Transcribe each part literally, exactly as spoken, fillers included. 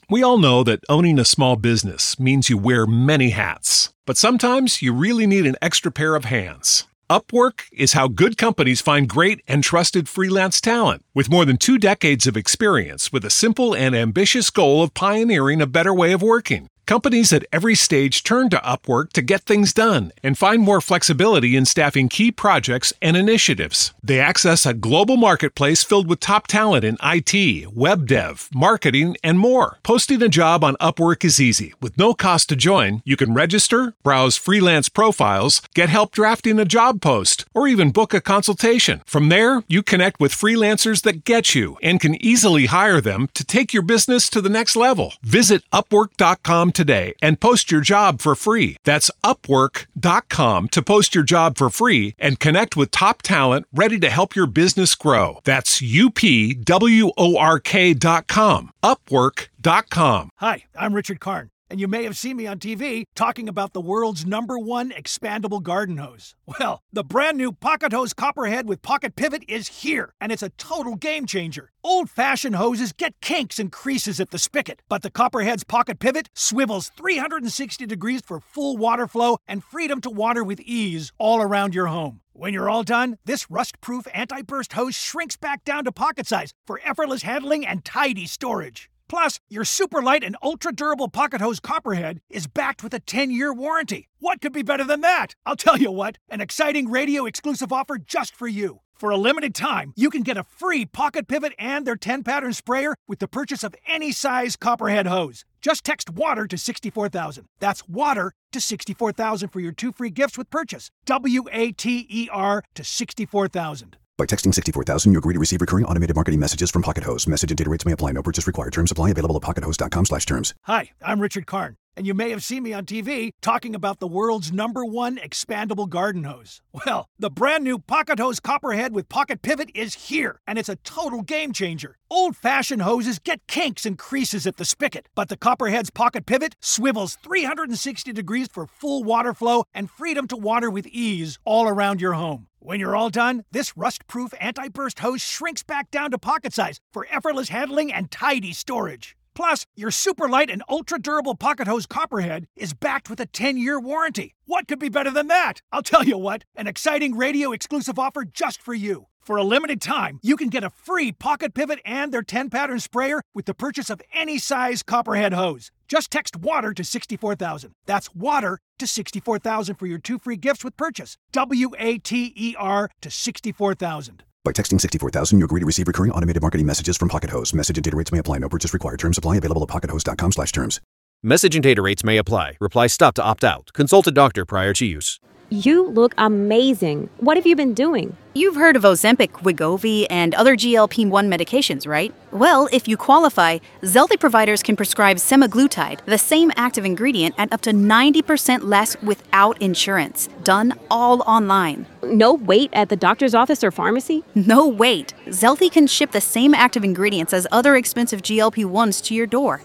We all know that owning a small business means you wear many hats, but sometimes you really need an extra pair of hands. Upwork is how good companies find great and trusted freelance talent. With more than two decades of experience with a simple and ambitious goal of pioneering a better way of working, companies at every stage turn to Upwork to get things done and find more flexibility in staffing key projects and initiatives. They access a global marketplace filled with top talent in I T, web dev, marketing, and more. Posting a job on Upwork is easy. With no cost to join, you can register, browse freelance profiles, get help drafting a job post, or even book a consultation. From there, you connect with freelancers that get you and can easily hire them to take your business to the next level. Visit upwork dot com today and post your job for free. That's upwork dot com to post your job for free and connect with top talent ready to help your business grow. That's U P W O R K dot com. upwork dot com. Hi, I'm Richard Karn, and you may have seen me on T V talking about the world's number one expandable garden hose. Well, the brand new Pocket Hose Copperhead with Pocket Pivot is here, and it's a total game changer. Old-fashioned hoses get kinks and creases at the spigot, but the Copperhead's Pocket Pivot swivels three hundred sixty degrees for full water flow and freedom to water with ease all around your home. When you're all done, this rust-proof anti-burst hose shrinks back down to pocket size for effortless handling and tidy storage. Plus, your super light and ultra-durable Pocket Hose Copperhead is backed with a ten-year warranty. What could be better than that? I'll tell you what, an exciting radio-exclusive offer just for you. For a limited time, you can get a free Pocket Pivot and their ten-pattern sprayer with the purchase of any size Copperhead hose. Just text WATER to sixty-four thousand. That's WATER to sixty-four thousand for your two free gifts with purchase. W A T E R to sixty-four thousand. By texting sixty-four thousand, you agree to receive recurring automated marketing messages from Pocket Hose. Message and data rates may apply. No purchase required. Terms apply. Available at pocket hose dot com slash terms. Hi, I'm Richard Karn, and you may have seen me on T V talking about the world's number one expandable garden hose. Well, the brand new Pocket Hose Copperhead with Pocket Pivot is here, and it's a total game changer. Old-fashioned hoses get kinks and creases at the spigot, but the Copperhead's Pocket Pivot swivels three hundred sixty degrees for full water flow and freedom to water with ease all around your home. When you're all done, this rust-proof anti-burst hose shrinks back down to pocket size for effortless handling and tidy storage. Plus, your super light and ultra-durable Pocket Hose Copperhead is backed with a ten-year warranty. What could be better than that? I'll tell you what, an exciting radio-exclusive offer just for you. For a limited time, you can get a free Pocket Pivot and their ten-pattern sprayer with the purchase of any size Copperhead hose. Just text WATER to sixty-four thousand. That's WATER to sixty-four thousand for your two free gifts with purchase. W A T E R to sixty-four thousand. By texting sixty-four thousand, you agree to receive recurring automated marketing messages from Pocket Hose. Message and data rates may apply. No purchase required. Terms apply. Available at pocket hose dot com slash terms. Message and data rates may apply. Reply stop to opt out. Consult a doctor prior to use. You look amazing. What have you been doing? You've heard of Ozempic, Wegovy, and other G L P one medications, right? Well, if you qualify, Zelty providers can prescribe semaglutide, the same active ingredient, at up to ninety percent less without insurance. Done all online. No wait at the doctor's office or pharmacy? No wait. Zelty can ship the same active ingredients as other expensive G L P ones to your door.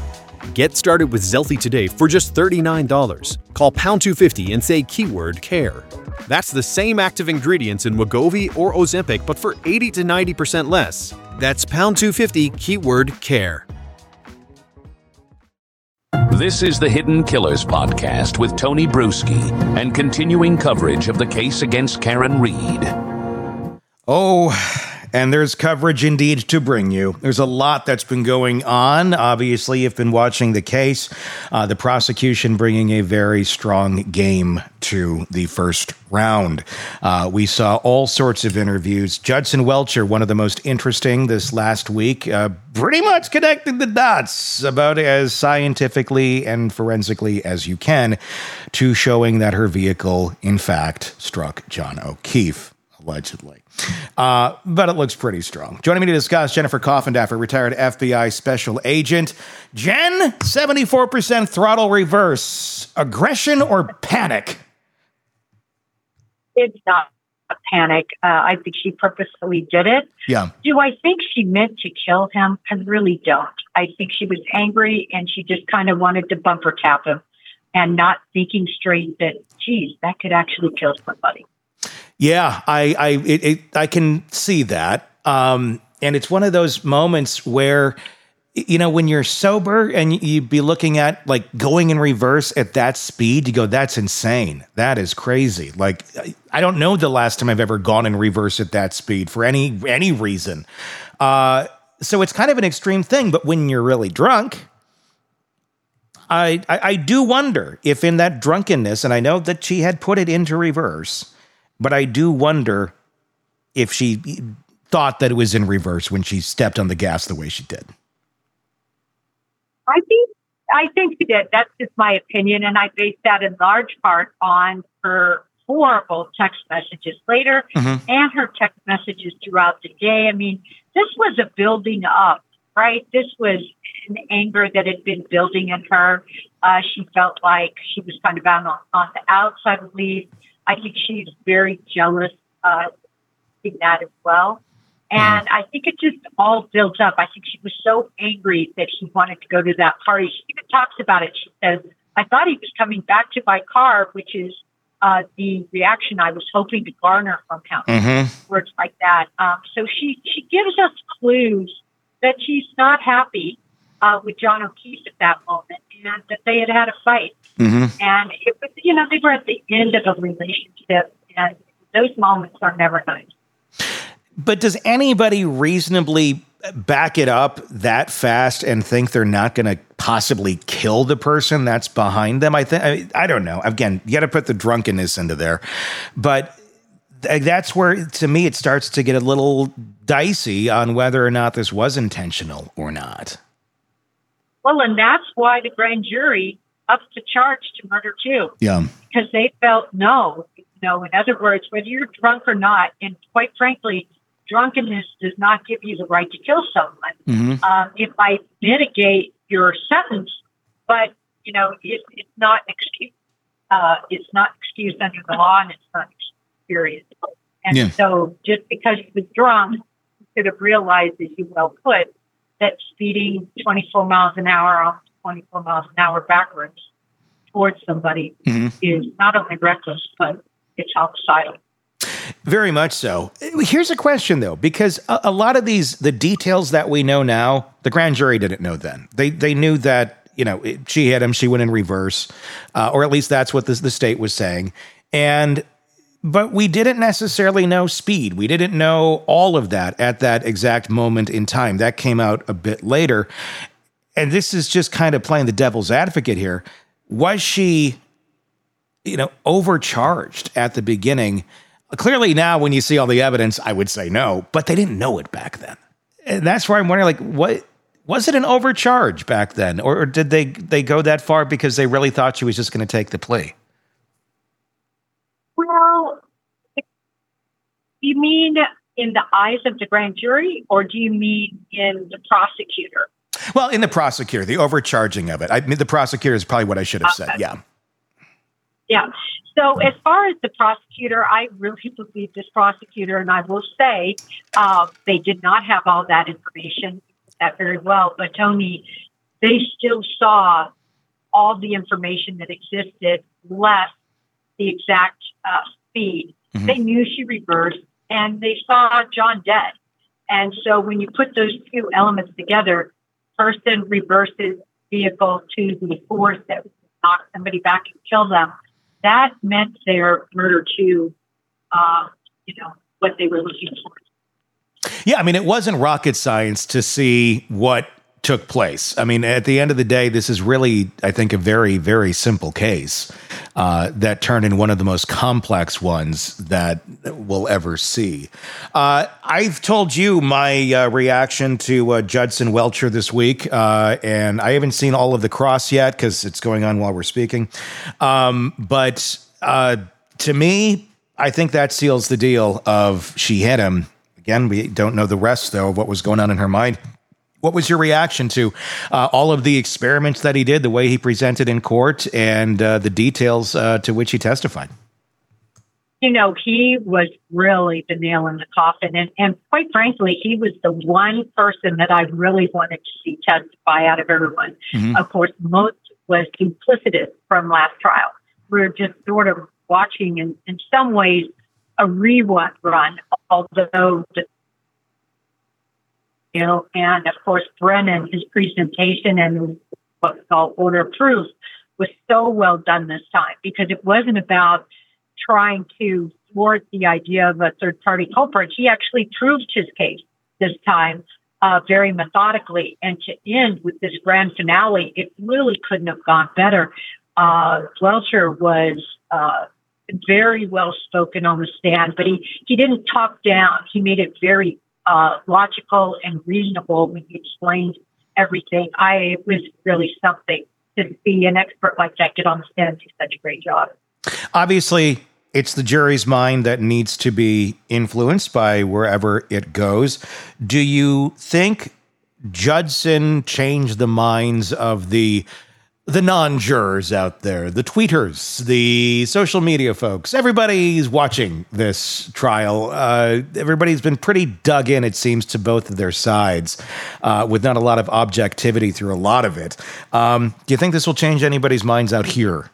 Get started with Zelty today for just thirty-nine dollars. Call pound two fifty and say keyword CARE. That's the same active ingredients in Wegovy or Ozempic, but for eighty to ninety percent less. That's pound two fifty, keyword CARE. This is the Hidden Killers podcast with Tony Bruschi and continuing coverage of the case against Karen Read. Oh, and there's coverage indeed to bring you. There's a lot that's been going on. Obviously, you've been watching the case. Uh, the prosecution bringing a very strong game to the first round. Uh, we saw all sorts of interviews. Judson Welcher, one of the most interesting this last week, uh, pretty much connected the dots about as scientifically and forensically as you can to showing that her vehicle, in fact, struck John O'Keefe. Allegedly. Uh, but it looks pretty strong. Joining me to discuss, Jennifer Coffendaffer, retired F B I special agent. Jen, seventy-four percent throttle reverse. Aggression or panic? It's not a panic. Uh, I think she purposefully did it. Yeah. Do I think she meant to kill him? I really don't. I think she was angry and she just kind of wanted to bumper tap him and not thinking straight that, geez, that could actually kill somebody. Yeah, I I it, it, I can see that. Um, and it's one of those moments where you know, when you're sober and you'd be looking at like going in reverse at that speed, you go, that's insane. That is crazy. Like, I don't know the last time I've ever gone in reverse at that speed for any, any reason. Uh, so it's kind of an extreme thing, but when you're really drunk, I, I, I do wonder if in that drunkenness, and I know that she had put it into reverse, but I do wonder if she thought that it was in reverse when she stepped on the gas the way she did. I think I think she did. That's just my opinion, and I base that in large part on her horrible text messages later mm-hmm. and her text messages throughout the day. I mean, this was a building up, right? This was an anger that had been building in her. Uh, she felt like she was kind of on, on the outside of Lee. I think she's very jealous uh, in that as well. And I think it just all built up. I think she was so angry that she wanted to go to that party. She even talks about it. She says, I thought he was coming back to my car, which is uh, the reaction I was hoping to garner from him. Mm-hmm. Words like that. Um, so she, she gives us clues that she's not happy uh, with John O'Keefe at that moment and that they had had a fight. Mm-hmm. And, it was, you know, they were at the end of a relationship, and those moments are never nice. But does anybody reasonably back it up that fast and think they're not going to possibly kill the person that's behind them? I think I, I don't know. Again, you got to put the drunkenness into there, but th- that's where, to me, it starts to get a little dicey on whether or not this was intentional or not. Well, and that's why the grand jury upped the charge to murder too. Yeah, because they felt no. You know, in other words, whether you're drunk or not, and quite frankly, drunkenness does not give you the right to kill someone. Mm-hmm. Um, it might mitigate your sentence, but you know it, it's not excuse. Uh, it's not excused under the law, and it's not period. And yeah. so, just because he was drunk, you could have realized, as you well put, that speeding twenty-four miles an hour off twenty-four miles an hour backwards towards somebody mm-hmm. is not only reckless, but it's homicidal. Very much so. Here's a question, though, because a, a lot of these, the details that we know now, the grand jury didn't know then. They they knew that, you know, it, she hit him, she went in reverse, uh, or at least that's what the, the state was saying. And, but we didn't necessarily know speed. We didn't know all of that at that exact moment in time. That came out a bit later. And this is just kind of playing the devil's advocate here. Was she, you know, overcharged at the beginning? Clearly now, when you see all the evidence, I would say no, but they didn't know it back then. And that's where I'm wondering, like, what was it an overcharge back then? Or, or did they, they go that far because they really thought she was just going to take the plea? Well, you mean in the eyes of the grand jury, or do you mean in the prosecutor? Well, in the prosecutor, the overcharging of it. I mean, the prosecutor is probably what I should have said. Okay. Yeah. Yeah. So as far as the prosecutor, I really believe this prosecutor, and I will say uh, they did not have all that information that very well, but Tony, they still saw all the information that existed, less the exact uh, speed. Mm-hmm. They knew she reversed, and they saw John dead. And so when you put those two elements together, person reverses vehicle to the force that would knock somebody back and kill them, that meant their murder to, uh, you know, what they were looking for. Yeah, I mean, it wasn't rocket science to see what took place. I mean, at the end of the day, this is really, I think, a very, very simple case uh, that turned in one of the most complex ones that we'll ever see. Uh, I've told you my uh, reaction to uh, Judson Welcher this week, uh, and I haven't seen all of The Cross yet because it's going on while we're speaking. Um, but uh, to me, I think that seals the deal of she hit him. Again, we don't know the rest, though, of what was going on in her mind. What was your reaction to uh, all of the experiments that he did, the way he presented in court, and uh, the details uh, to which he testified? You know, he was really the nail in the coffin. And, and quite frankly, he was the one person that I really wanted to see testify out of everyone. Mm-hmm. Of course, most was duplicitous from last trial. We're just sort of watching, in, in some ways, a rerun run, although the know, and of course, Brennan, his presentation and what's called order of proof was so well done this time because it wasn't about trying to thwart the idea of a third party culprit. He actually proved his case this time uh, very methodically, and to end with this grand finale, it really couldn't have gone better. Uh, Welcher was uh, very well spoken on the stand, but he, he didn't talk down. He made it very uh, logical and reasonable when he explained everything. I it was really something to be an expert like that, get on the stand and do such a great job. Obviously, it's the jury's mind that needs to be influenced by wherever it goes. Do you think Judson changed the minds of the the non-jurors out there, the tweeters, the social media folks? Everybody's watching this trial. Uh, everybody's been pretty dug in, it seems, to both of their sides, uh, with not a lot of objectivity through a lot of it. Um, do you think this will change anybody's minds out here?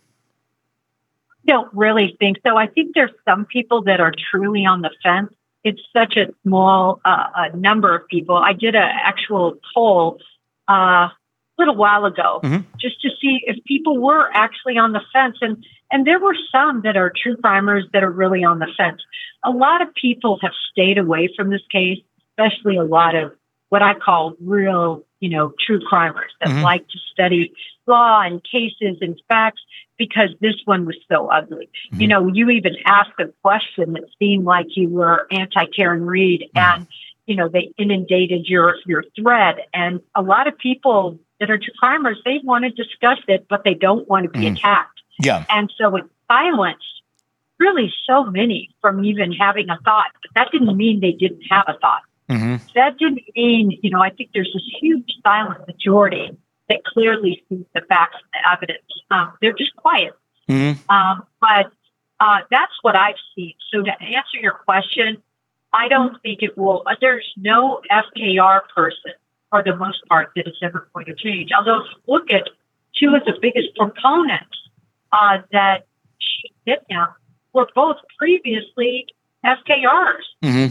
I don't really think so. I think there's some people that are truly on the fence. It's such a small uh, a number of people. I did an actual poll uh, a little while ago mm-hmm. just to see if people were actually on the fence. And, and there were some that are true crimers that are really on the fence. A lot of people have stayed away from this case, especially a lot of what I call real, you know, true crimers that mm-hmm. like to study law and cases and facts, because this one was so ugly. Mm-hmm. You know, you even asked a question that seemed like you were anti-Karen Read, mm-hmm. and, you know, they inundated your, your thread. And a lot of people that are true crimers, they want to discuss it, but they don't want to be mm-hmm. attacked. Yeah. And so it silenced really so many from even having a thought. But that didn't mean they didn't have a thought. Mm-hmm. That didn't mean, you know, I think there's this huge silent majority that clearly sees the facts and the evidence. Um, they're just quiet. Mm-hmm. Um, but uh, that's what I've seen. So to answer your question, I don't think it will. Uh, there's no F K R person, for the most part, that is ever going to change. Although if you look at two of the biggest proponents uh, that she did now were both previously F K Rs, mm-hmm.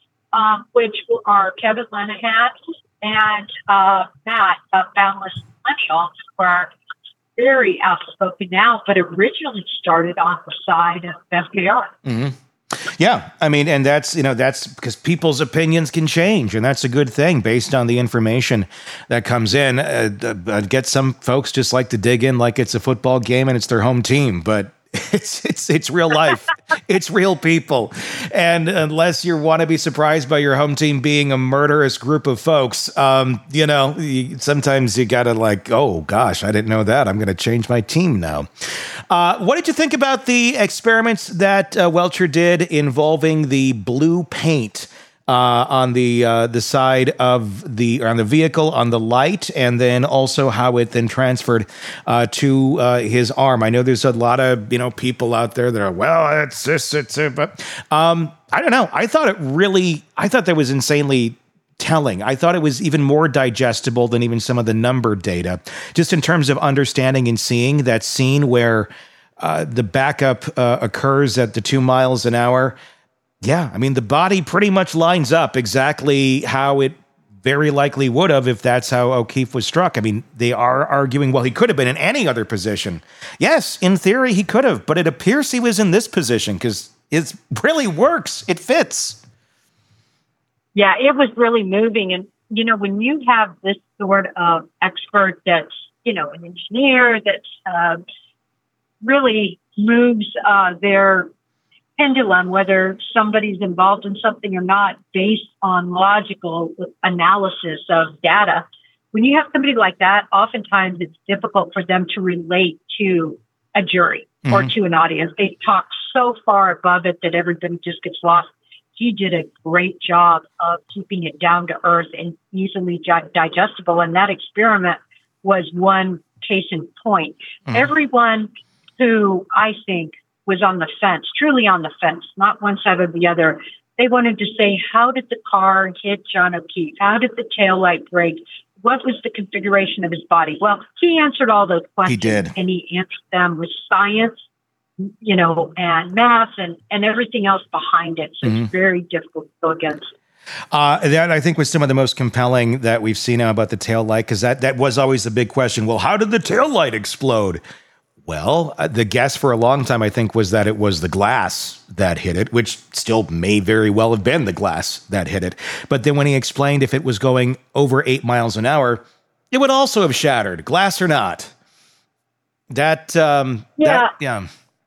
um, which are Kevin Lenahan and uh, Matt uh, Boundless Millennials, who are very outspoken now, but originally started on the side of F K R. Mm-hmm. Yeah, I mean, and that's, you know, that's because people's opinions can change, and that's a good thing based on the information that comes in. Uh, I get some folks just like to dig in like it's a football game and it's their home team, but it's it's it's real life. It's real people. And unless you want to be surprised by your home team being a murderous group of folks, um, you know, you, sometimes you got to like, oh, gosh, I didn't know that. I'm going to change my team now. Uh, what did you think about the experiments that uh, Welcher did involving the blue paint Uh, on the uh, the side of the or on the vehicle, on the light, and then also how it then transferred uh, to uh, his arm? I know there's a lot of you know people out there that are, well, it's this, it's it, but um, I don't know. I thought it really, I thought that was insanely telling. I thought it was even more digestible than even some of the number data, just in terms of understanding and seeing that scene where uh, the backup uh, occurs at the two miles an hour. Yeah, I mean, the body pretty much lines up exactly how it very likely would have if that's how O'Keefe was struck. I mean, they are arguing, well, he could have been in any other position. Yes, in theory, he could have, but it appears he was in this position because it really works. It fits. Yeah, it was really moving. And, you know, when you have this sort of expert that's, you know, an engineer that uh, really moves uh, their pendulum, whether somebody's involved in something or not, based on logical analysis of data. When you have somebody like that, oftentimes it's difficult for them to relate to a jury mm-hmm. or to an audience. They talk so far above it that everybody just gets lost. He did a great job of keeping it down to earth and easily gi- digestible. And that experiment was one case in point. Mm-hmm. Everyone who I think was on the fence, truly on the fence, not one side or the other. They wanted to say, how did the car hit John O'Keefe? How did the taillight break? What was the configuration of his body? Well, he answered all those questions. He did. And he answered them with science, you know, and math and, and everything else behind it. So mm-hmm. it's very difficult to go against. Uh, that I think was some of the most compelling that we've seen now about the taillight, because that, that was always the big question. Well, how did the taillight explode? Well, uh, the guess for a long time, I think, was that it was the glass that hit it, which still may very well have been the glass that hit it. But then when he explained if it was going over eight miles an hour, it would also have shattered, glass or not. That, um, yeah. That, yeah.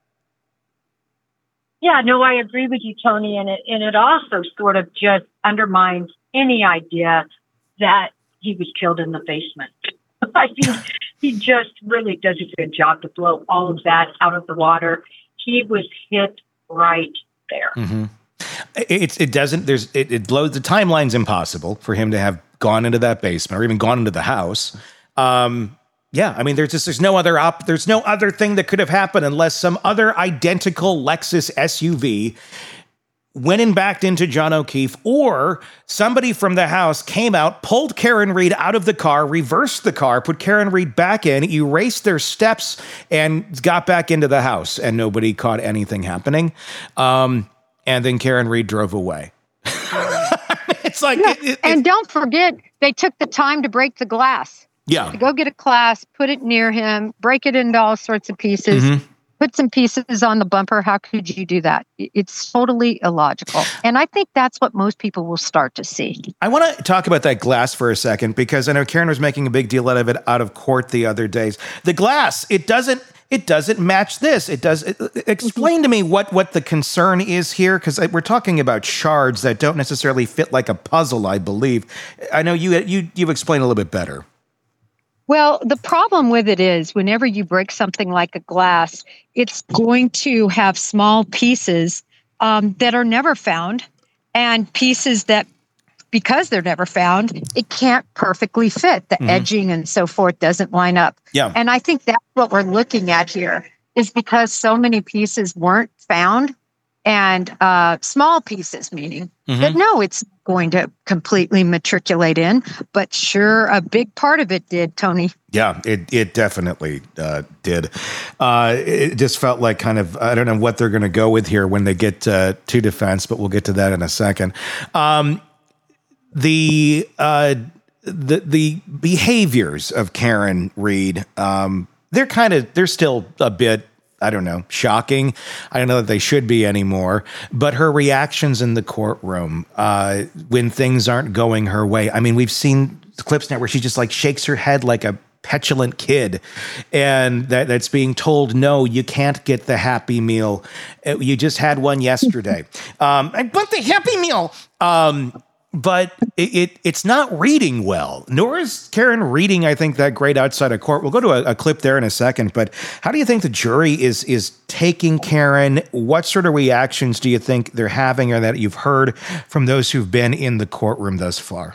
Yeah, no, I agree with you, Tony. And it, and it also sort of just undermines any idea that he was killed in the basement. I mean, he just really does a good job to blow all of that out of the water. He was hit right there. Mm-hmm. It, it doesn't, there's, it, it blows, the timeline's impossible for him to have gone into that basement or even gone into the house. Um, yeah, I mean, there's just, there's no other op, there's no other thing that could have happened unless some other identical Lexus S U V went and backed into John O'Keefe, or somebody from the house came out, pulled Karen Read out of the car, reversed the car, put Karen Read back in, erased their steps, and got back into the house, and nobody caught anything happening. Um, and then Karen Read drove away. It's like, yeah. it, it, and don't forget, they took the time to break the glass. Yeah. To go get a glass, put it near him, break it into all sorts of pieces. Mm-hmm. Put some pieces on the bumper. How could you do that? It's totally illogical. And I think that's what most people will start to see. I want to talk about that glass for a second, because I know Karen was making a big deal out of it out of court the other days. The glass, it doesn't it doesn't match this. It does. It, explain to me what, what the concern is here, because we're talking about shards that don't necessarily fit like a puzzle, I believe. I know you you you've explained a little bit better. Well, the problem with it is whenever you break something like a glass, it's going to have small pieces um, that are never found, and pieces that, because they're never found, it can't perfectly fit. The mm-hmm. edging and so forth doesn't line up. Yeah. And I think that's what we're looking at here, is because so many pieces weren't found, and uh, small pieces, meaning mm-hmm. that no, it's going to completely matriculate in, but sure, a big part of it did, Tony. Yeah, it it definitely uh, did. Uh, it just felt like kind of, I don't know what they're going to go with here when they get uh, to defense, but we'll get to that in a second. Um, the uh, the the behaviors of Karen Read, um, they're kind of, they're still a bit, I don't know, shocking. I don't know that they should be anymore. But her reactions in the courtroom uh, when things aren't going her way. I mean, we've seen clips now where she just like shakes her head like a petulant kid, and that, that's being told, no, you can't get the Happy Meal. You just had one yesterday. um, I want the Happy Meal. Um, But it, it it's not reading well, nor is Karen reading, I think, that great outside of court. We'll go to a, a clip there in a second. But how do you think the jury is is taking Karen? What sort of reactions do you think they're having, or that you've heard from those who've been in the courtroom thus far?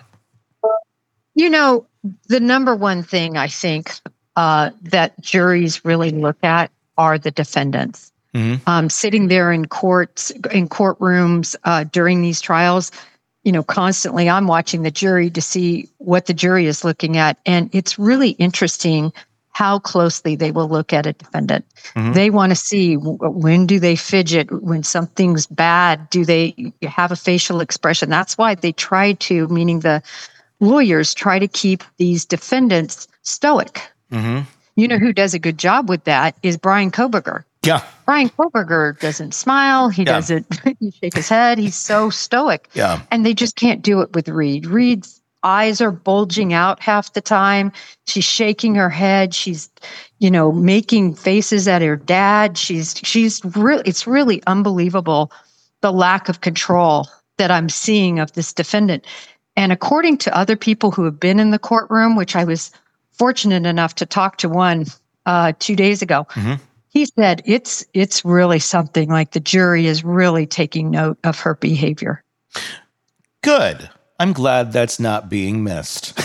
You know, the number one thing I think uh, that juries really look at are the defendants. Mm-hmm. Um, sitting there in courts, in courtrooms uh, during these trials, you know, constantly I'm watching the jury to see what the jury is looking at. And it's really interesting how closely they will look at a defendant. Mm-hmm. They want to see, when do they fidget? When something's bad, do they have a facial expression? That's why they try to, meaning the lawyers try to keep these defendants stoic. Mm-hmm. You know who does a good job with that is Bryan Kohberger. Yeah. Bryan Kohberger doesn't smile. He yeah. doesn't he shake his head. He's so stoic. Yeah. And they just can't do it with Read. Read's eyes are bulging out half the time. She's shaking her head. She's, you know, making faces at her dad. She's, she's really, it's really unbelievable, the lack of control that I'm seeing of this defendant. And according to other people who have been in the courtroom, which I was fortunate enough to talk to one uh, two days ago, mm-hmm. he said it's it's really something, like the jury is really taking note of her behavior. Good. I'm glad that's not being missed.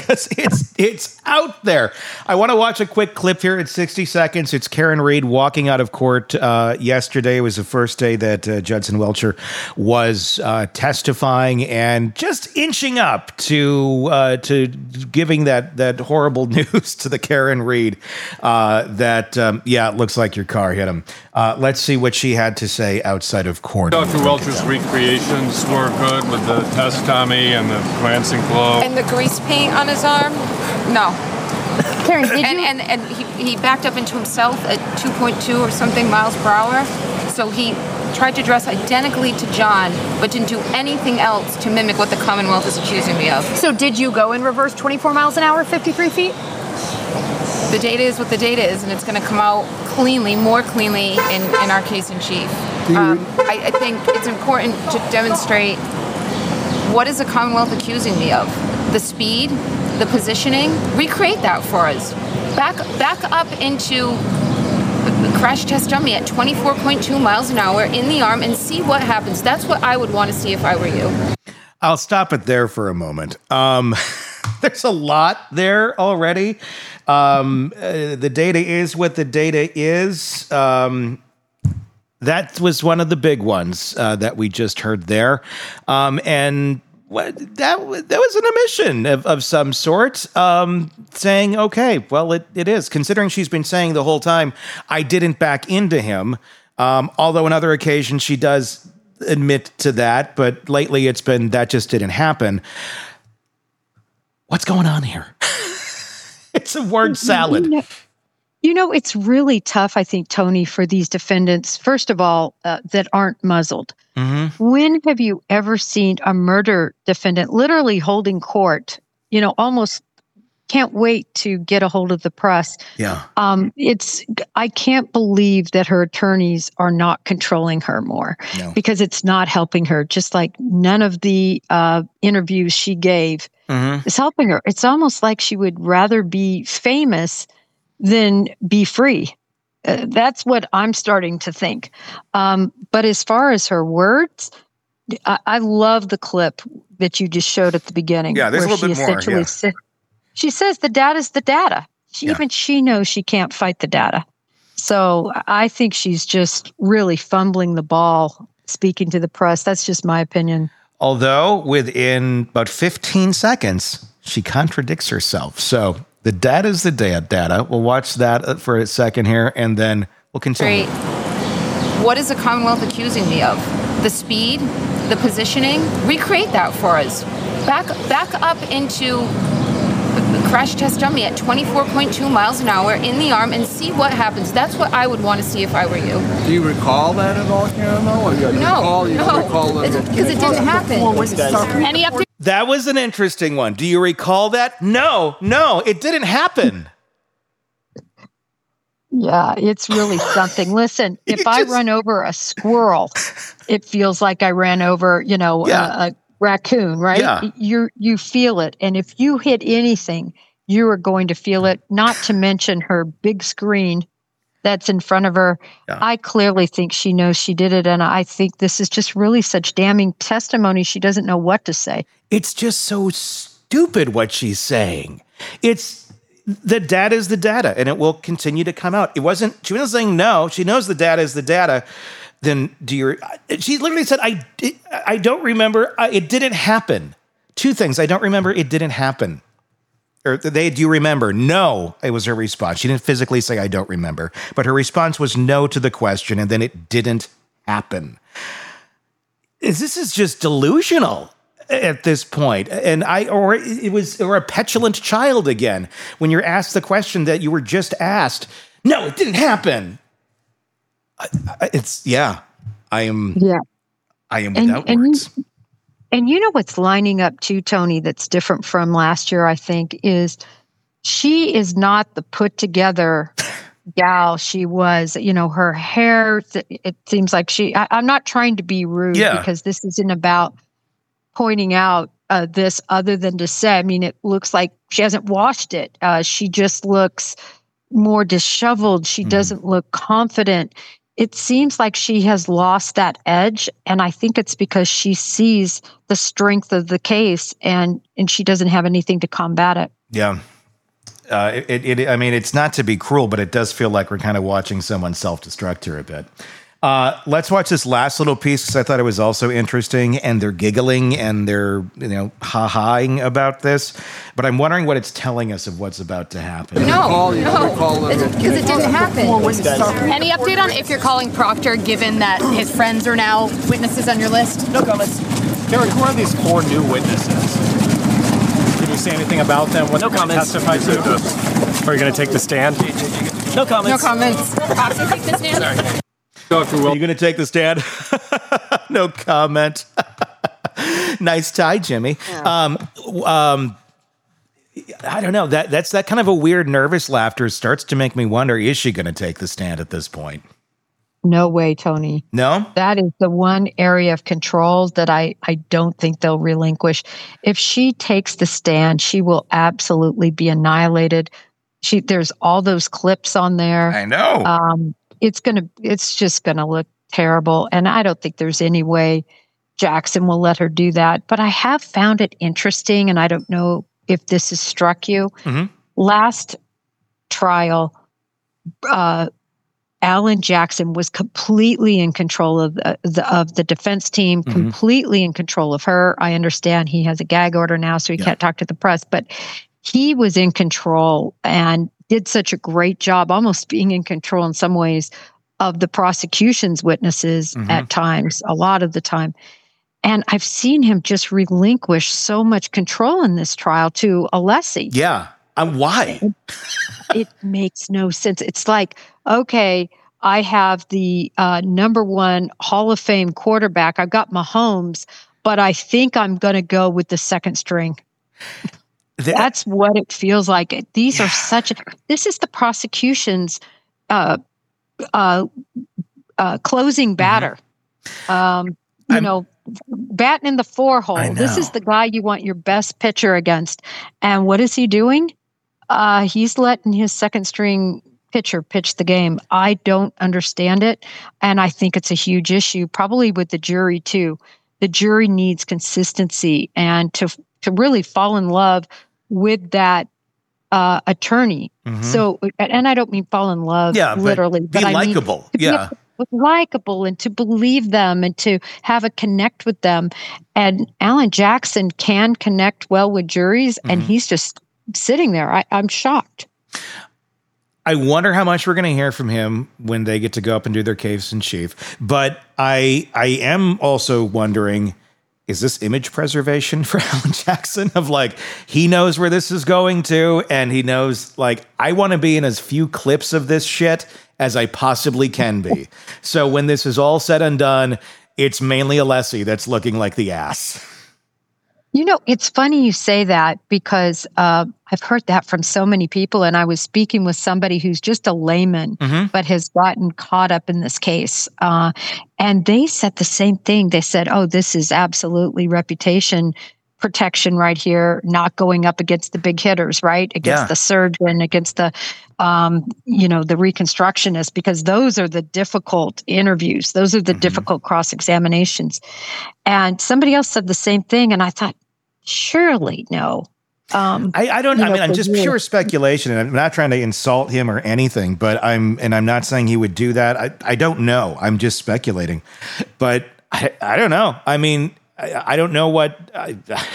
because it's it's out there. I want to watch a quick clip here at sixty seconds. It's Karen Read walking out of court uh, yesterday. It was the first day that uh, Judson Welcher was uh, testifying and just inching up to uh, to giving that that horrible news to the Karen Read uh, that um, yeah, it looks like your car hit him. Uh, let's see what she had to say outside of court. Doctor Welcher's recreations were good with the test tummy and the glancing glow. And the grease paint on his arm? No. Karen, did and, you? And, and he, he backed up into himself at two point two or something miles per hour. So he tried to dress identically to John, but didn't do anything else to mimic what the Commonwealth is accusing me of. So did you go in reverse twenty-four miles an hour, fifty-three feet? The data is what the data is, and it's going to come out cleanly, more cleanly in, in our case in chief. Um, I, I think it's important to demonstrate what is the Commonwealth accusing me of. The speed, the positioning, recreate that for us. Back, back up into the crash test dummy at twenty-four point two miles an hour in the arm and see what happens. That's what I would want to see if I were you. I'll stop it there for a moment. Um, there's a lot there already. Um, uh, the data is what the data is. Um, that was one of the big ones uh, that we just heard there. Um, and what, that, that was an admission of, of some sort, um, saying, okay, well, it, it is. Considering she's been saying the whole time, I didn't back into him. Um, although on other occasions she does admit to that, but lately it's been, that just didn't happen. What's going on here? It's a word salad. You know, you know, it's really tough, I think, Tony, for these defendants, first of all, uh, that aren't muzzled. Mm-hmm. When have you ever seen a murder defendant literally holding court, you know, almost can't wait to get a hold of the press? Yeah. Um, it's, I can't believe that her attorneys are not controlling her more no. because it's not helping her, just like none of the uh, interviews she gave mm-hmm. is helping her. It's almost like she would rather be famous than be free. Uh, that's what I'm starting to think. Um, but as far as her words, I, I love the clip that you just showed at the beginning. Yeah, there's a little bit more. Yeah. Sa- she says the data's the data. She, yeah. Even she knows she can't fight the data. So I think she's just really fumbling the ball speaking to the press. That's just my opinion. Although within about fifteen seconds, she contradicts herself. So the data is the da- data. We'll watch that for a second here, and then we'll continue. Great. What is the Commonwealth accusing me of? The speed, the positioning, recreate that for us. Back, back up into the crash test dummy at twenty-four point two miles an hour in the arm and see what happens. That's what I would want to see if I were you. Do you recall that at all, Karen? No, you no, recall, you no, recall because it didn't happen. Any update? That was an interesting one. Do you recall that? No, no, it didn't happen. Yeah, it's really something. Listen, if just... I run over a squirrel, it feels like I ran over, you know, yeah. a, a raccoon, right? Yeah. You you feel it. And if you hit anything, you are going to feel it, not to mention her big screen that's in front of her. Yeah. I clearly think she knows she did it. And I think this is just really such damning testimony. She doesn't know what to say. It's just so stupid what she's saying. It's the data is the data, and it will continue to come out. It wasn't, she wasn't saying no. She knows the data is the data. Then do you, she literally said, I, I don't remember. It didn't happen. Two things. I don't remember. It didn't happen. Or they, do you remember? No, it was her response. She didn't physically say, I don't remember. But her response was no to the question, and then it didn't happen. This is just delusional at this point. And I, or it was, or a petulant child again, when you're asked the question that you were just asked. No, it didn't happen. I, I, it's, yeah, I am, yeah, I am without and, words. And, and you know what's lining up too, Tony, that's different from last year, I think, is she is not the put together gal she was. You know, her hair, it seems like she, I, I'm not trying to be rude yeah. because this isn't about pointing out uh, this other than to say, I mean, it looks like she hasn't washed it. Uh, she just looks more disheveled. She mm. doesn't look confident. It seems like she has lost that edge. And I think it's because she sees the strength of the case and, and she doesn't have anything to combat it. Yeah. Uh, it, it, I mean, it's not to be cruel, but it does feel like we're kind of watching someone self-destruct here a bit. Uh, let's watch this last little piece because I thought it was also interesting, and they're giggling and they're, you know, ha-haing about this. But I'm wondering what it's telling us of what's about to happen. No, no, because it didn't happen. Any update on if you're calling Proctor, given that his friends are now witnesses on your list? No comments. Derek, who are these four new witnesses? Can you say anything about them? What no comments. Testify to? Are you going to take the stand? No comments. No comments. Proctor, take the stand. Sorry. Doctor Will, are you going to take the stand? No comment. Nice tie, Jimmy. Yeah. Um, um, I don't know. That that's that kind of a weird, nervous laughter starts to make me wonder: is she going to take the stand at this point? No way, Tony. No? That is the one area of control that I, I don't think they'll relinquish. If she takes the stand, she will absolutely be annihilated. She there's all those clips on there. I know. Um, it's gonna it's just gonna look terrible. And I don't think there's any way Jackson will let her do that. But I have found it interesting, and I don't know if this has struck you. Mm-hmm. Last trial, uh Alan Jackson was completely in control of the, the of the defense team, mm-hmm. completely in control of her. I understand he has a gag order now, so he yeah. can't talk to the press, but he was in control and did such a great job, almost being in control in some ways of the prosecution's witnesses mm-hmm. at times, a lot of the time. And I've seen him just relinquish so much control in this trial to Alessi. Yeah. Um, why? It, it makes no sense. It's like, okay, I have the uh, number one Hall of Fame quarterback. I've got Mahomes, but I think I'm going to go with the second string. That, That's what it feels like. These yeah. are such. A, this is the prosecution's uh, uh, uh, closing batter. Mm-hmm. Um, you I'm, know. batting in the four hole. This is the guy you want your best pitcher against. And what is he doing? Uh, he's letting his second string pitcher pitch the game. I don't understand it. And I think it's a huge issue, probably with the jury too. The jury needs consistency and to to really fall in love with that uh, attorney. Mm-hmm. So, and I don't mean fall in love yeah, literally, but, be but I likable. mean yeah. likable and to believe them and to have a connect with them. And Alan Jackson can connect well with juries, mm-hmm. and he's just sitting there. I, I'm shocked. I wonder how much we're going to hear from him when they get to go up and do their case in chief. But I I am also wondering, is this image preservation for Alan Jackson? Of like, he knows where this is going to, and he knows, like, I want to be in as few clips of this shit as I possibly can be. So when this is all said and done, it's mainly Alessi that's looking like the ass. You know, it's funny you say that because uh, I've heard that from so many people. And I was speaking with somebody who's just a layman, mm-hmm. but has gotten caught up in this case. Uh, and they said the same thing. They said, oh, this is absolutely reputation protection right here, not going up against the big hitters, right? Against yeah. the surgeon, against the, um, you know, the reconstructionist, because those are the difficult interviews. Those are the mm-hmm. difficult cross-examinations. And somebody else said the same thing. And I thought, surely no. Um, I, I don't know. I mean, I'm just you. pure speculation, and I'm not trying to insult him or anything, but I'm, and I'm not saying he would do that. I, I don't know. I'm just speculating, but I, I don't know. I mean, I, I don't know what, I,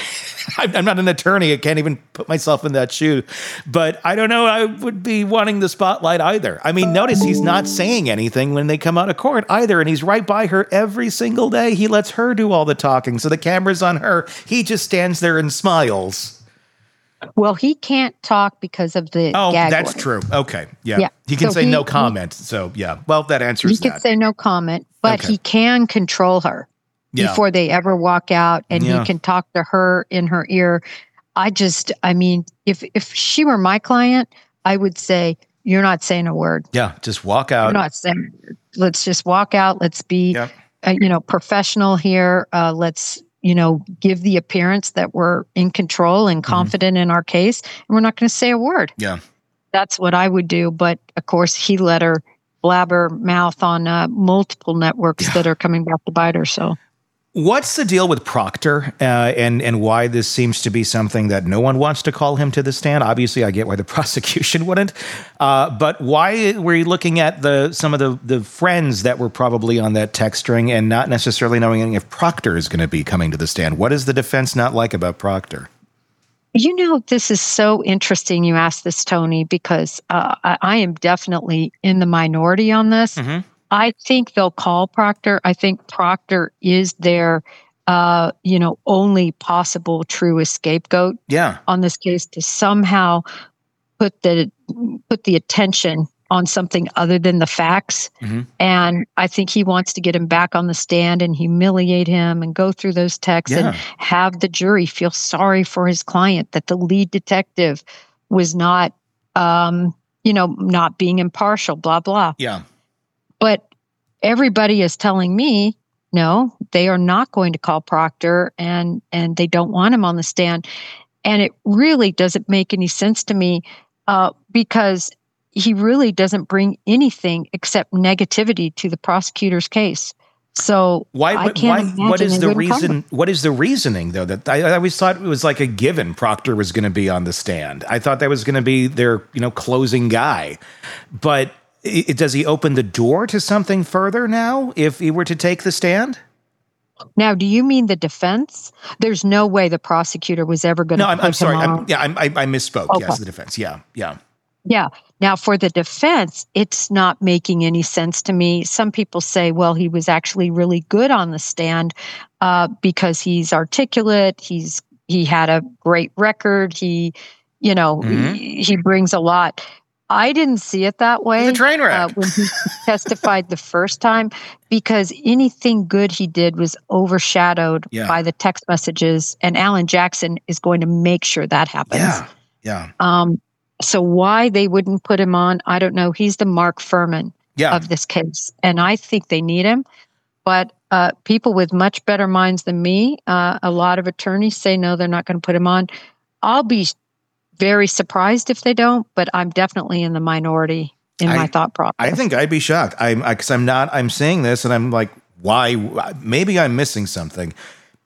I'm not an attorney. I can't even put myself in that shoe, but I don't know. I would be wanting the spotlight either. I mean, notice he's not saying anything when they come out of court either. And he's right by her every single day. He lets her do all the talking. So the camera's on her. He just stands there and smiles. Well, he can't talk because of the oh, gag that's order. true. Okay. Yeah. yeah. He can so say he, no comment. He, so, yeah. Well, that answers he that. He can say no comment, but okay. he can control her yeah. before they ever walk out, and yeah. he can talk to her in her ear. I just, I mean, if if she were my client, I would say, you're not saying a word. Yeah. Just walk out. You're not saying, let's just walk out. Let's be, yep. uh, you know, professional here. Uh, let's, you know, give the appearance that we're in control and confident mm-hmm. in our case, and we're not going to say a word. Yeah. That's what I would do. But of course, he let her blabber mouth on uh, multiple networks yeah. that are coming back to bite her. So What's the deal with Proctor, uh, and and why this seems to be something that no one wants to call him to the stand? Obviously, I get why the prosecution wouldn't, uh, but why were you looking at the some of the, the friends that were probably on that text string and not necessarily knowing if Proctor is going to be coming to the stand? What does the defense not like about Proctor? You know, this is so interesting you asked this, Tony, because uh, I, I am definitely in the minority on this. Mm-hmm. I think they'll call Proctor. I think Proctor is their, uh, you know, only possible true scapegoat yeah. on this case to somehow put the put the attention on something other than the facts. Mm-hmm. And I think he wants to get him back on the stand and humiliate him and go through those texts yeah. and have the jury feel sorry for his client, that the lead detective was not, um, you know, not being impartial, blah, blah. Yeah. But everybody is telling me, no, they are not going to call Proctor, and and they don't want him on the stand. And it really doesn't make any sense to me uh, because he really doesn't bring anything except negativity to the prosecutor's case. So why? I can't why what is the reason? Cover. What is the reasoning though? That I, I always thought it was like a given. Proctor was going to be on the stand. I thought that was going to be their you know closing guy, but. It, does he open the door to something further now if he were to take the stand? Now, do you mean the defense? There's no way the prosecutor was ever going to. No, I'm, put I'm sorry. him I'm, yeah, I'm, I, I misspoke. Okay. Yes, the defense. Yeah, yeah. Yeah. Now, for the defense, it's not making any sense to me. Some people say, well, he was actually really good on the stand uh, because he's articulate. He's he had a great record. He, you know, mm-hmm. he, he brings a lot. I didn't see it that way. He's a train wreck. Uh, when he testified the first time, because anything good he did was overshadowed yeah. by the text messages, and Alan Jackson is going to make sure that happens. Yeah, yeah. Um, so why they wouldn't put him on, I don't know. He's the Mark Furman yeah. of this case, and I think they need him. But uh, people with much better minds than me, uh, a lot of attorneys say no, they're not going to put him on. I'll be very surprised if they don't, but I'm definitely in the minority in I, my thought process. I think I'd be shocked. I'm because I'm not. I'm saying this, and I'm like, why? Maybe I'm missing something,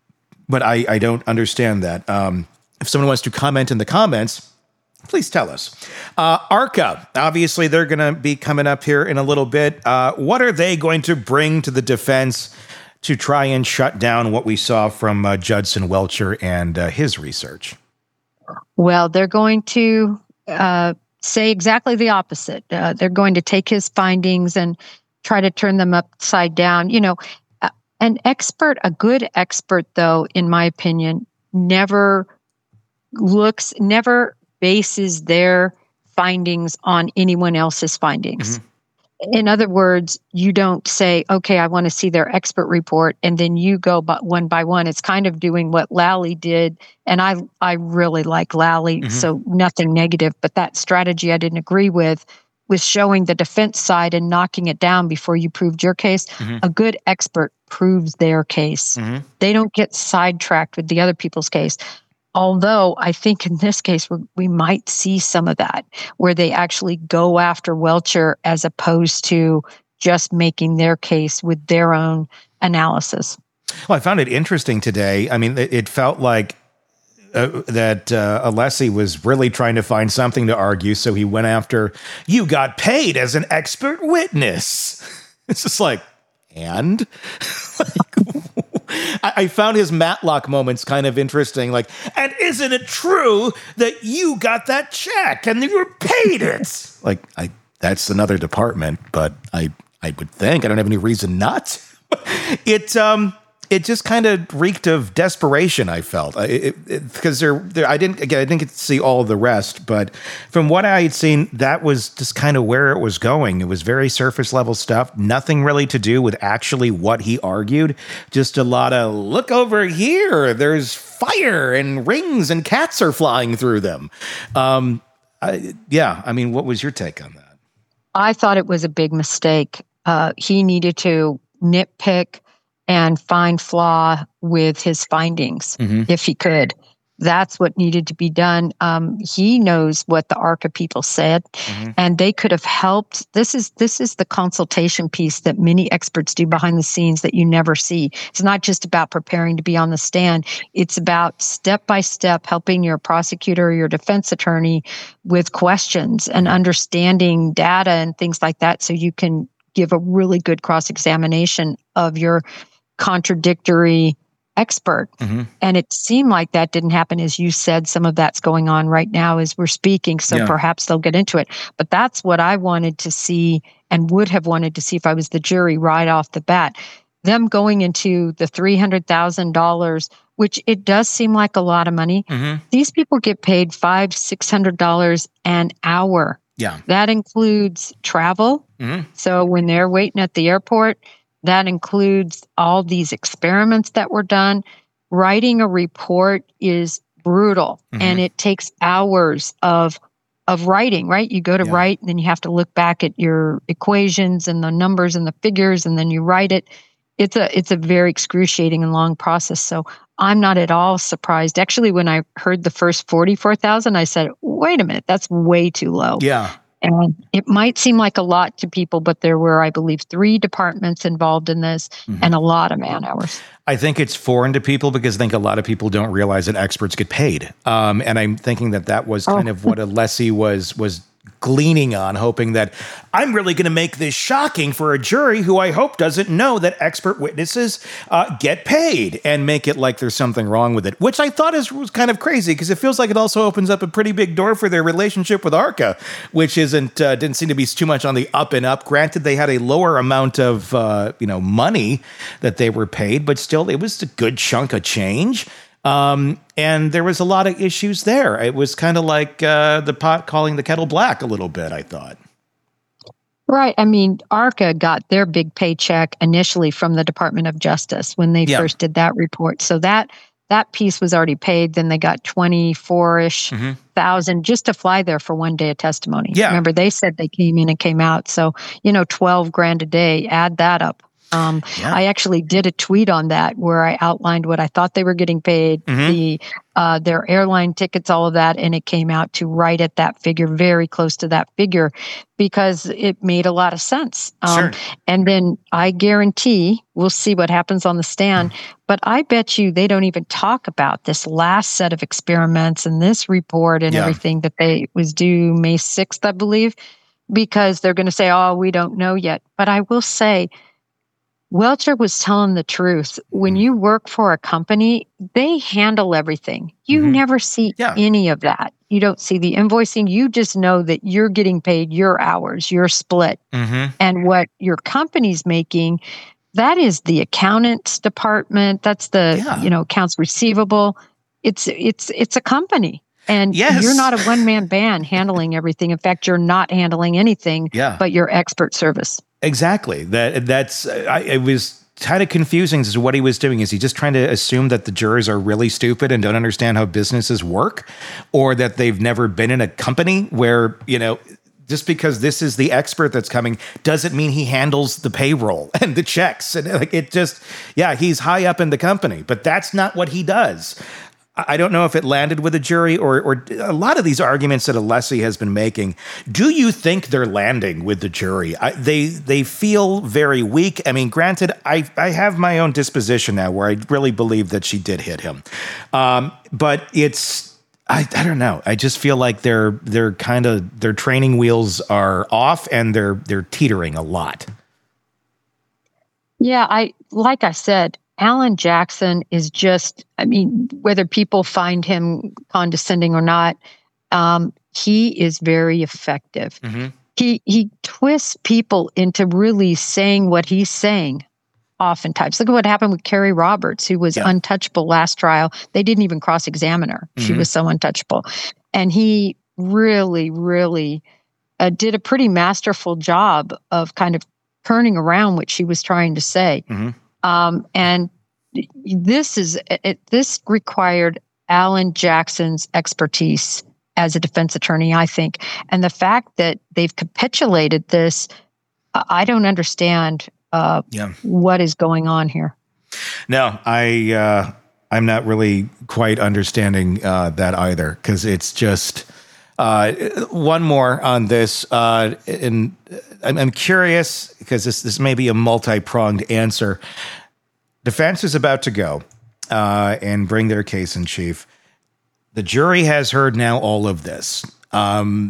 but I, I don't understand that. Um, if someone wants to comment in the comments, please tell us. Uh, ARCA, obviously, they're going to be coming up here in a little bit. Uh, what are they going to bring to the defense to try and shut down what we saw from uh, Judson Welcher and uh, his research? Well, they're going to uh, say exactly the opposite. Uh, they're going to take his findings and try to turn them upside down. You know, uh, an expert, a good expert, though, in my opinion, never looks, never bases their findings on anyone else's findings. Mm-hmm. In other words, you don't say, okay, I want to see their expert report, and then you go by one by one. It's kind of doing what Lally did, and I I really like Lally, mm-hmm. so nothing negative, but that strategy I didn't agree with was showing the defense side and knocking it down before you proved your case. Mm-hmm. A good expert proves their case. Mm-hmm. They don't get sidetracked with the other people's case. Although I think in this case, we, we might see some of that, where they actually go after Welcher as opposed to just making their case with their own analysis. Well, I found it interesting today. I mean, it, it felt like uh, that uh, Alessi was really trying to find something to argue, so he went after, you got paid as an expert witness. It's just like, and? like, I found his Matlock moments kind of interesting. Like, and isn't it true that you got that check and you were paid it? Like, I that's another department, but I I would think I don't have any reason not to. It um it just kind of reeked of desperation. I felt because there, there I didn't again I didn't get to see all of the rest, but from what I had seen, that was just kind of where it was going. It was very surface level stuff, nothing really to do with actually what he argued. Just a lot of look over here. There's fire and rings and cats are flying through them. Um, I, yeah, I mean, what was your take on that? I thought it was a big mistake. Uh, he needed to nitpick and find flaw with his findings, mm-hmm. if he could. that's what needed to be done. Um, he knows what the ARCA people said, mm-hmm. and they could have helped. This is this is the consultation piece that many experts do behind the scenes that you never see. It's not just about preparing to be on the stand. It's about step by step helping your prosecutor or your defense attorney with questions and understanding data and things like that, so you can give a really good cross-examination of your contradictory expert. Mm-hmm. And it seemed like that didn't happen. As you said, some of that's going on right now as we're speaking. So yeah. perhaps they'll get into it. But that's what I wanted to see and would have wanted to see if I was the jury right off the bat. Them going into the three hundred thousand dollars, which it does seem like a lot of money. Mm-hmm. These people get paid five, six hundred dollars an hour. Yeah. That includes travel. Mm-hmm. So when they're waiting at the airport, that includes all these experiments that were done. Writing a report is brutal, mm-hmm. and it takes hours of of writing, right? You go to yeah. write, and then you have to look back at your equations and the numbers and the figures, and then you write it. It's a it's a very excruciating and long process. So I'm not at all surprised. Actually, when I heard the first forty-four thousand, I said, wait a minute, that's way too low. Yeah. And it might seem like a lot to people, but there were, I believe, three departments involved in this mm-hmm. and a lot of man hours. I think it's foreign to people because I think a lot of people don't realize that experts get paid. Um, and I'm thinking that that was kind oh. of what Alessi was was gleaning on, hoping that I'm really going to make this shocking for a jury who I hope doesn't know that expert witnesses uh, get paid, and make it like there's something wrong with it, which I thought is was kind of crazy because it feels like it also opens up a pretty big door for their relationship with ARCA, which isn't uh, didn't seem to be too much on the up and up. Granted, they had a lower amount of uh, you know money that they were paid, but still it was a good chunk of change. Um, and there was a lot of issues there. It was kind of like uh, the pot calling the kettle black a little bit, I thought. Right. I mean, ARCA got their big paycheck initially from the Department of Justice when they yeah. first did that report. So that that piece was already paid. Then they got twenty-four-ish mm-hmm. thousand just to fly there for one day of testimony. Yeah. Remember, they said they came in and came out. So, you know, twelve grand a day, add that up. Um, yeah. I actually did a tweet on that where I outlined what I thought they were getting paid, mm-hmm. the uh, their airline tickets, all of that, and it came out to right at that figure, very close to that figure, because it made a lot of sense. Um, sure. And then I guarantee we'll see what happens on the stand, but I bet you they don't even talk about this last set of experiments and this report and yeah. everything that they was due May sixth, I believe, because they're going to say, "Oh, we don't know yet." But I will say, Welcher was telling the truth. When you work for a company, they handle everything. You mm-hmm. never see yeah. any of that. You don't see the invoicing. You just know that you're getting paid your hours, your split. Mm-hmm. And what your company's making, that is the accountant's department. That's the, yeah. you know, accounts receivable. It's it's it's a company. And yes. you're not a one-man band handling everything. In fact, you're not handling anything yeah. but your expert service. Exactly. That that's I, it was kind of confusing as to what he was doing. Is he just trying to assume that the jurors are really stupid and don't understand how businesses work, or that they've never been in a company where, you know, just because this is the expert that's coming doesn't mean he handles the payroll and the checks, and like it just yeah he's high up in the company, but that's not what he does. I don't know if it landed with a jury or or a lot of these arguments that Alessi has been making. Do you think they're landing with the jury? I, they they feel very weak. I mean, granted, I, I have my own disposition now where I really believe that she did hit him. Um, but it's, I, I don't know. I just feel like they're they're kind of, their training wheels are off and they're they're teetering a lot. Yeah, I like I said, Alan Jackson is just, I mean, whether people find him condescending or not, um, he is very effective. Mm-hmm. He he twists people into really saying what he's saying oftentimes. Look at what happened with Carrie Roberts, who was yeah. untouchable last trial. They didn't even cross-examine her. Mm-hmm. She was so untouchable. And he really, really uh, did a pretty masterful job of kind of turning around what she was trying to say. Mm-hmm. Um, and this is it, this required Alan Jackson's expertise as a defense attorney, I think. And the fact that they've capitulated this, I don't understand uh, yeah. what is going on here. No, I uh, I'm not really quite understanding uh, that either, because it's just uh, one more on this. Uh, and I'm, I'm curious, because this, this may be a multi-pronged answer. Defense is about to go uh, and bring their case in chief. The jury has heard now all of this. Um,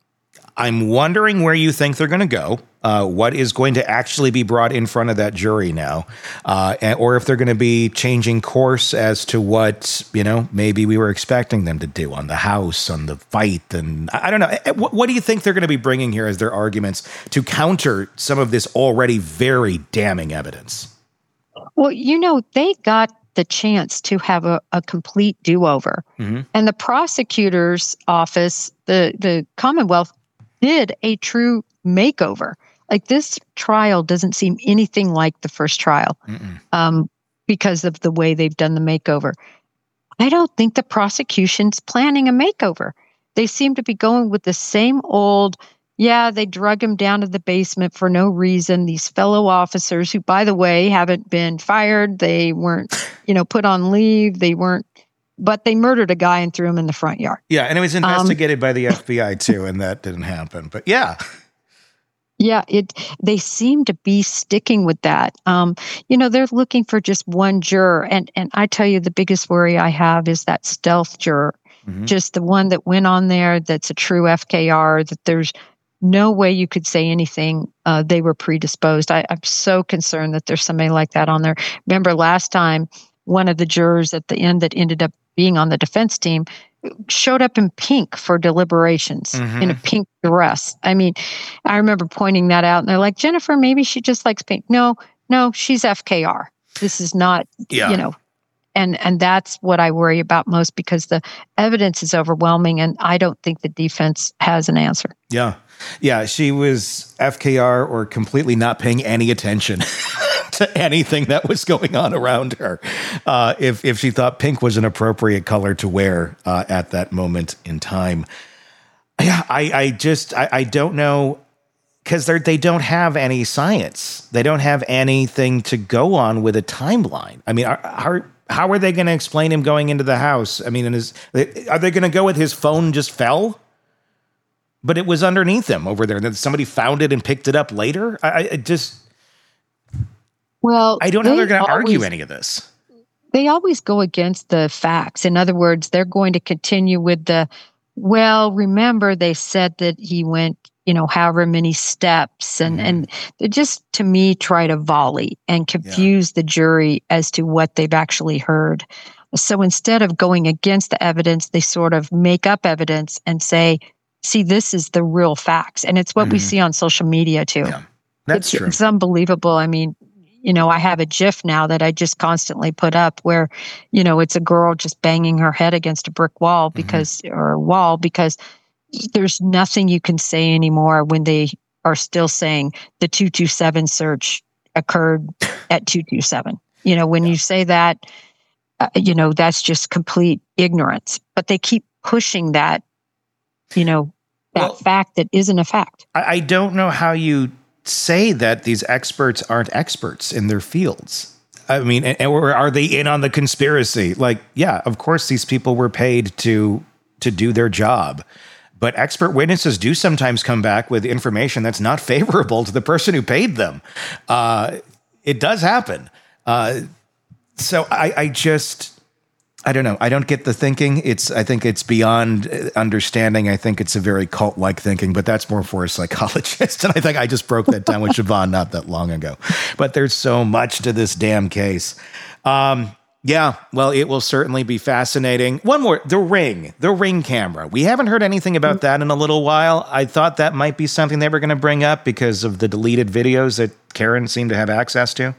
I'm wondering where you think they're going to go, uh, what is going to actually be brought in front of that jury now, uh, and, or if they're going to be changing course as to what, you know, maybe we were expecting them to do on the house, on the fight. And I, I don't know. What, what do you think they're going to be bringing here as their arguments to counter some of this already very damning evidence? Well, you know, they got the chance to have a, a complete do-over. Mm-hmm. And the prosecutor's office, the, the Commonwealth, did a true makeover. Like, this trial doesn't seem anything like the first trial um, because of the way they've done the makeover. I don't think the prosecution's planning a makeover. They seem to be going with the same old, yeah, they drug him down to the basement for no reason. These fellow officers who, by the way, haven't been fired. They weren't, you know, put on leave. They weren't, but they murdered a guy and threw him in the front yard. Yeah, and it was investigated um, by the F B I too, and that didn't happen. But yeah. Yeah, it. They seem to be sticking with that. Um, you know, they're looking for just one juror. And and I tell you, the biggest worry I have is that stealth juror, mm-hmm. just the one that went on there that's a true F K R, that there's no way you could say anything. Uh, they were predisposed. I, I'm so concerned that there's somebody like that on there. Remember last time, one of the jurors at the end that ended up being on the defense team showed up in pink for deliberations, mm-hmm. in a pink dress. I mean, I remember pointing that out, and they're like, Jennifer, maybe she just likes pink. No, no, she's F K R. This is not, yeah. you know, and and that's what I worry about most, because the evidence is overwhelming, and I don't think the defense has an answer. Yeah. Yeah, she was F K R or completely not paying any attention to anything that was going on around her. Uh, if if she thought pink was an appropriate color to wear uh, at that moment in time. Yeah, I, I just, I, I don't know, because they they don't have any science. They don't have anything to go on with a timeline. I mean, are, are, how are they going to explain him going into the house? I mean, is, are they going to go with his phone just fell? But it was underneath him over there. Then somebody found it and picked it up later. I, I just, well, I don't know how they're going to argue any of this. They always go against the facts. In other words, they're going to continue with the, well, remember they said that he went, you know, however many steps, and mm-hmm. and they just, to me, try to volley and confuse yeah. the jury as to what they've actually heard. So instead of going against the evidence, they sort of make up evidence and say, see, this is the real facts. And it's what mm-hmm. we see on social media too. Yeah, that's it's, true. It's unbelievable. I mean, you know, I have a GIF now that I just constantly put up where, you know, it's a girl just banging her head against a brick wall because, mm-hmm. or a wall, because there's nothing you can say anymore when they are still saying the two two seven search occurred at two two seven. You know, when yeah. you say that, uh, you know, that's just complete ignorance. But they keep pushing that, you know, that well, fact that isn't a fact. I, I don't know how you say that these experts aren't experts in their fields. I mean, and, or are they in on the conspiracy? Like, yeah, of course, these people were paid to to do their job. But expert witnesses do sometimes come back with information that's not favorable to the person who paid them. Uh, it does happen. Uh, so I, I just... I don't know. I don't get the thinking. It's. I think it's beyond understanding. I think it's a very cult-like thinking, but that's more for a psychologist. And I think I just broke that down with Siobhan not that long ago. But there's so much to this damn case. Um, yeah, well, it will certainly be fascinating. One more, the Ring, the Ring camera. We haven't heard anything about that in a little while. I thought that might be something they were going to bring up because of the deleted videos that Karen seemed to have access to.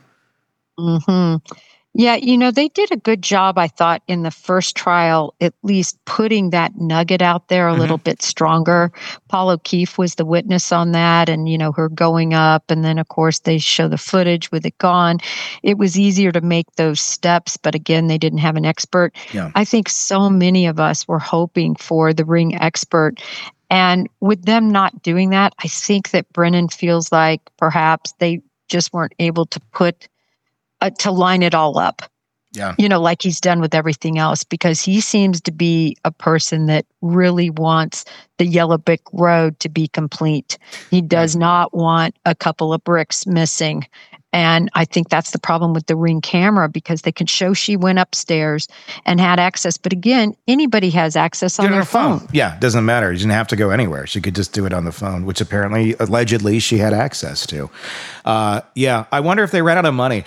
Mm-hmm. Yeah, you know, they did a good job, I thought, in the first trial, at least putting that nugget out there a mm-hmm. little bit stronger. Paul O'Keefe was the witness on that, and, you know, her going up. And then, of course, they show the footage with it gone. It was easier to make those steps, but again, they didn't have an expert. Yeah. I think so many of us were hoping for the Ring expert. And with them not doing that, I think that Brennan feels like perhaps they just weren't able to put Uh, to line it all up. Yeah. You know, like he's done with everything else, because he seems to be a person that really wants the yellow brick road to be complete. He does not want a couple of bricks missing. And I think that's the problem with the Ring camera, because they can show she went upstairs and had access. But again, anybody has access on Get their her phone. phone. Yeah, it doesn't matter. She didn't have to go anywhere. She could just do it on the phone, which apparently, allegedly, she had access to. Uh, yeah, I wonder if they ran out of money.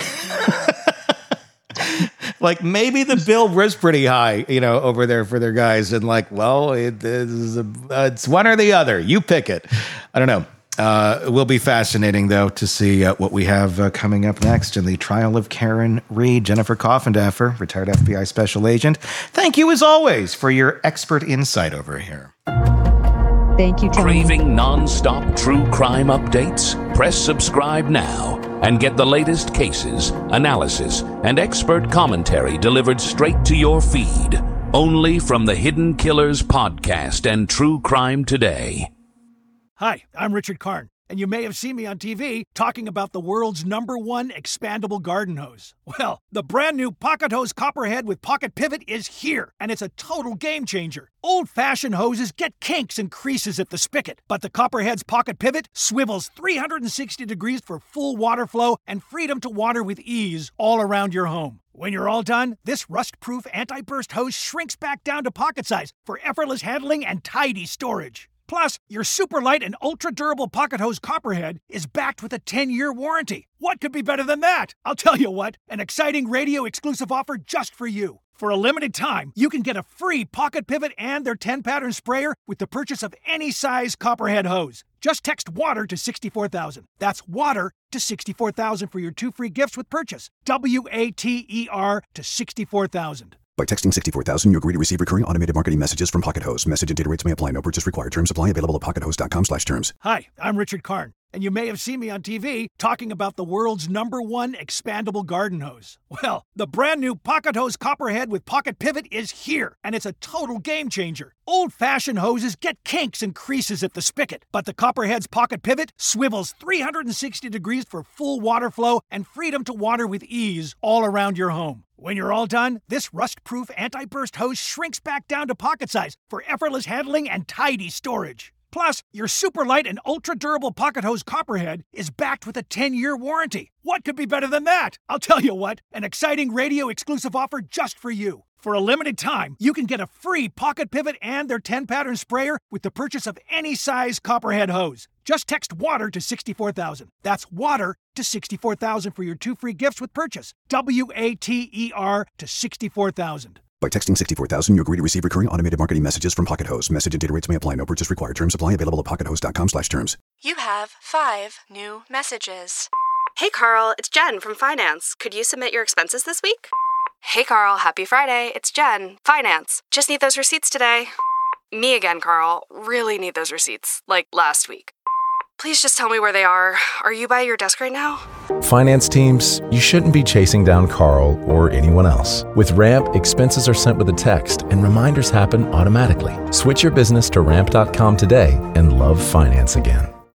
Like, maybe the bill was pretty high, you know, over there for their guys. And like, well, it is a, uh, it's one or the other. You pick it. I don't know. Uh, it will be fascinating, though, to see uh, what we have uh, coming up next in the trial of Karen Read. Jennifer Coffindaffer, retired F B I special agent. Thank you, as always, for your expert insight over here. Thank you, Tony. Craving non-stop true crime updates? Press subscribe now and get the latest cases, analysis, and expert commentary delivered straight to your feed. Only from the Hidden Killers podcast and True Crime Today. Hi, I'm Richard Karn, and you may have seen me on T V talking about the world's number one expandable garden hose. Well, the brand new Pocket Hose Copperhead with Pocket Pivot is here, and it's a total game changer. Old-fashioned hoses get kinks and creases at the spigot, but the Copperhead's Pocket Pivot swivels three hundred sixty degrees for full water flow and freedom to water with ease all around your home. When you're all done, this rust-proof anti-burst hose shrinks back down to pocket size for effortless handling and tidy storage. Plus, your super light and ultra-durable Pocket Hose Copperhead is backed with a ten-year warranty. What could be better than that? I'll tell you what, an exciting radio-exclusive offer just for you. For a limited time, you can get a free Pocket Pivot and their ten-pattern sprayer with the purchase of any size Copperhead hose. Just text WATER to sixty-four thousand. That's WATER to sixty-four thousand for your two free gifts with purchase. W A T E R to sixty-four thousand. By texting sixty-four thousand, you agree to receive recurring automated marketing messages from Pocket Hose. Message and data rates may apply. No purchase required. Terms apply. Available at pockethose.com slash terms. Hi, I'm Richard Karn, and you may have seen me on T V talking about the world's number one expandable garden hose. Well, the brand new Pocket Hose Copperhead with Pocket Pivot is here, and it's a total game changer. Old-fashioned hoses get kinks and creases at the spigot, but the Copperhead's Pocket Pivot swivels three hundred sixty degrees for full water flow and freedom to water with ease all around your home. When you're all done, this rust-proof anti-burst hose shrinks back down to pocket size for effortless handling and tidy storage. Plus, your super light and ultra-durable Pocket Hose Copperhead is backed with a ten-year warranty. What could be better than that? I'll tell you what, an exciting radio-exclusive offer just for you. For a limited time, you can get a free Pocket Pivot and their ten-pattern sprayer with the purchase of any size Copperhead hose. Just text WATER to sixty-four thousand. That's WATER to sixty-four thousand for your two free gifts with purchase. W A T E R to sixty-four thousand. By texting sixty-four thousand, you agree to receive recurring automated marketing messages from Pocket Hose. Message and data rates may apply. No purchase required. Terms apply. Available at pockethose.com slash terms. You have five new messages. Hey, Carl, it's Jen from Finance. Could you submit your expenses this week? Hey, Carl, happy Friday. It's Jen, Finance. Just need those receipts today. Me again, Carl. Really need those receipts, like last week. Please just tell me where they are. Are you by your desk right now? Finance teams, you shouldn't be chasing down Carl or anyone else. With Ramp, expenses are sent with a text and reminders happen automatically. Switch your business to ramp dot com today and love finance again.